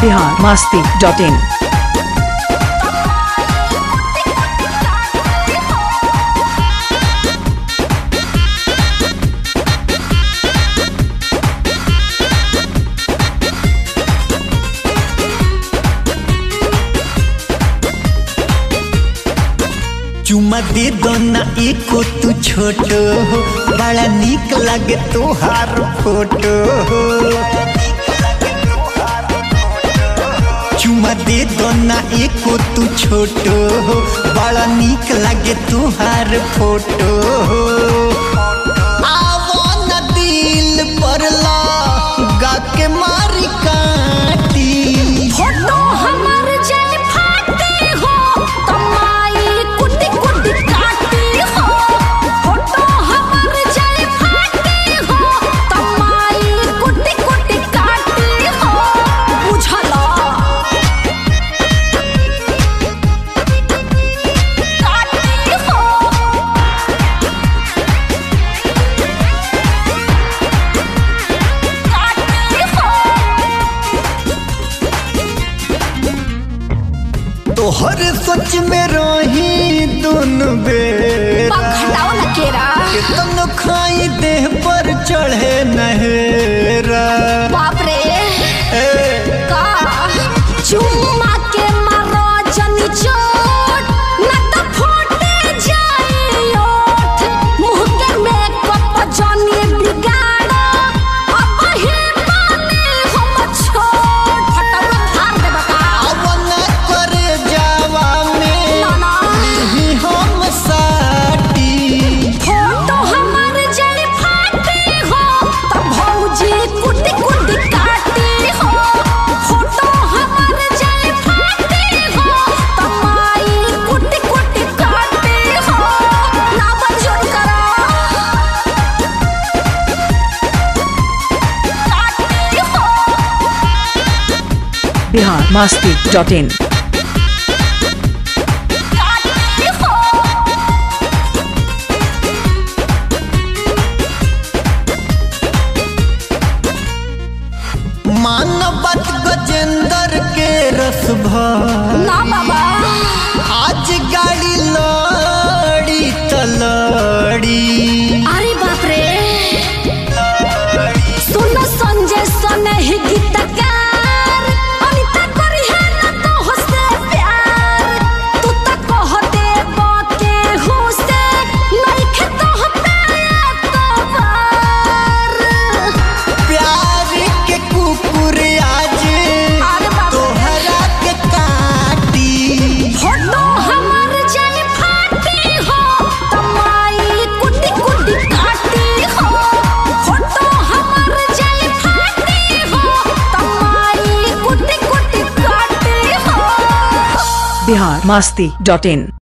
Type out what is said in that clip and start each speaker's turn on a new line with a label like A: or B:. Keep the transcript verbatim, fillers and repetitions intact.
A: बिहार मस्ती डॉट इन।
B: चुमा दे दो ना एको तू छोटो हो, बड़ा निक लगे तोहार फोटो हो। चुमा दे दो ना एको तू छोटो हो, बड़ा निक लगे तोहार फोटो हो। आवो ना दिल पर लगा के मारी काटी,
C: फोटो हमार जल फाटे हो, कमाई कुटी कुटी काटी हो। फोटो हमार जल फाटे हो, कमाई कुटी कुटी काटी हो। बुझला काटी हो। काटी हो।
B: तोहर सोच में रही दोनों बेर,
C: पंखटाओ न केरा
B: तन खाई देह पर चढ़े नहेरा।
C: बाप रे
B: ए,
C: का चुम्मा के मारो जनी चोट, न तो फूटे जाए ओठ। मुँह के मेकअप जनी बिगाड़ो, अब ही माने हम छोट। फटाफट फाड़ दे बता।
B: अब न करे जावा में
C: ना ना
B: ही हम साटी।
C: फोटो हमार जल फाटे हो, तब भौजी कुटी कुटी काटी हो। फोटो हमार जल फाटे हो, तब माई कुटी कुटी काटी हो। ना बंजोर करा काटी हो।
A: बिहार मस्ती डॉट इन।
C: काटी हो।
B: मानवत गजेंद्र के रस भर,
C: ना बाबा
B: आज गाड़ी लड़ी तलड़ी।
C: अरे बाप रे सुन संजय सने ही गीतकार, अनिता करी है ना तो हंसे प्यार। तू तो कह दे बाके हुसे, नहीं खे तो हटाया तो बार।
B: प्यार के कुकुर आज
C: अरे बाप रे
B: तोहरा के काटी।
C: फोटो हमार जल फाटे हो, कमाई कुटी कुटी काटी हो। फोटो हमार जल फाटे हो, कमाई कुटी कुटी काटी हो।
A: बिहार मस्ती डॉट इन।